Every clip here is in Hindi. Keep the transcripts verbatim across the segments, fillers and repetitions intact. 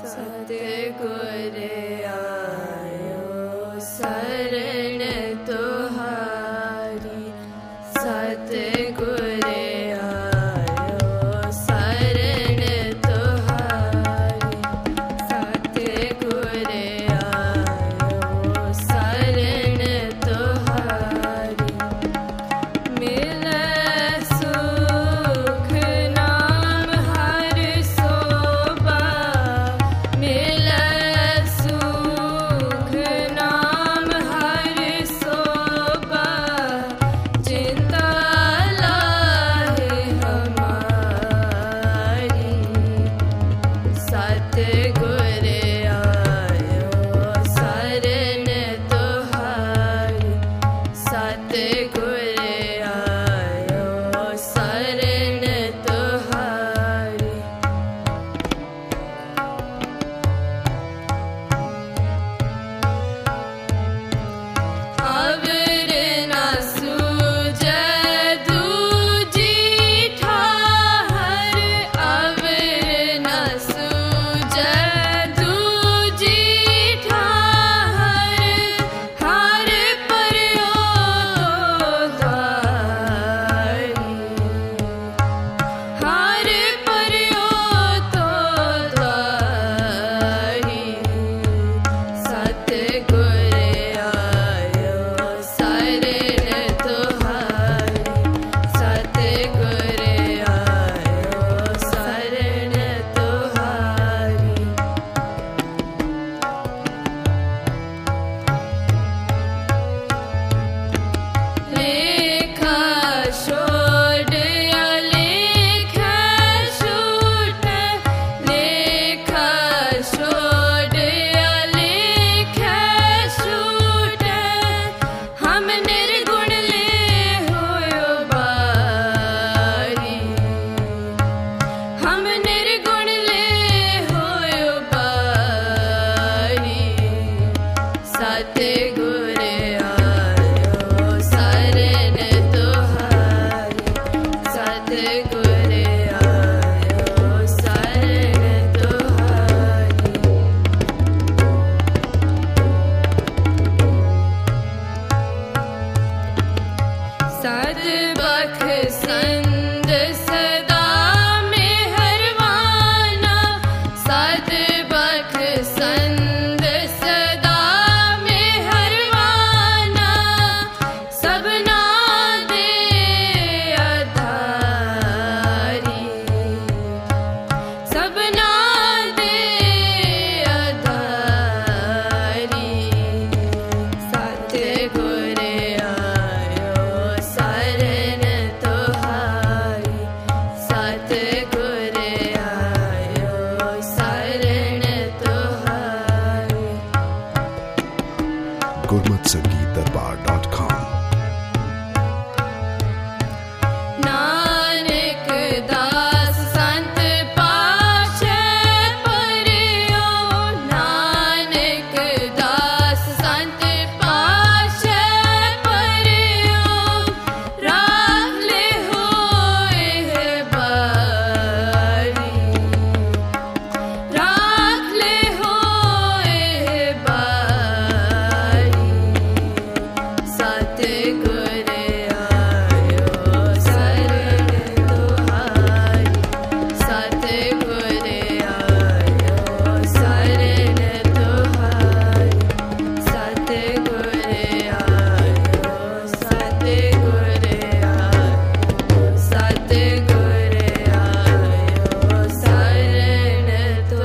सतगुर आयो शरण तुहारी, सतगुर आयो शरण तुहारी, सतगुर आयो शरण तुहारी। मिले सुख नाम हर सोबा, मिले सुख नाम हर सोबा, चिंता लाहे हमारी। सतगुर आयो शरण तुहारी, सतगुर आयो शरण तुहारी। अवर न सूझे दूजी ठाहर, अवर न सूझे दूजी ठाहर, हार पर्यो द्वारी, हार पर्यो तो द्वारी। सतगुर आयो शरण तुहारी, सतगुर आयो शरण तुहारी। लेखा छोड़ लेखा छूट, लेखा छोड़ लेखा छूट, हम निर्गुण ले होयो बारी, हम निर्गुण ले होयो बारी। सतगुर आयो शरण तुहारी, सतगुर आयो शरण तुहारी। सदबख संद सदा मेहरबाना, सदबख संद सदा मेहरबाना, सबना दे आधारी, सबना दे आधारी। सतगुर आयो शरण तुहारी, सतगुर आयो शरण तुहारी। गुरमत संगीत दरबार डॉट कॉम। नानक दास संत पाछे परियो, नानक दास संत पाछे परियो, राख ले होए है बारी, राख ले होए है बारी। सतगुर आयो शरण तुहारी, सतगुर आयो शरण तुहारी, सतगुर आयो, सतगुर आयो, सतगुर आयो शरण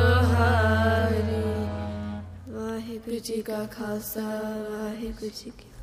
तुहारी। वाहिगुरु जी का खालसा, वाहिगुरु जी की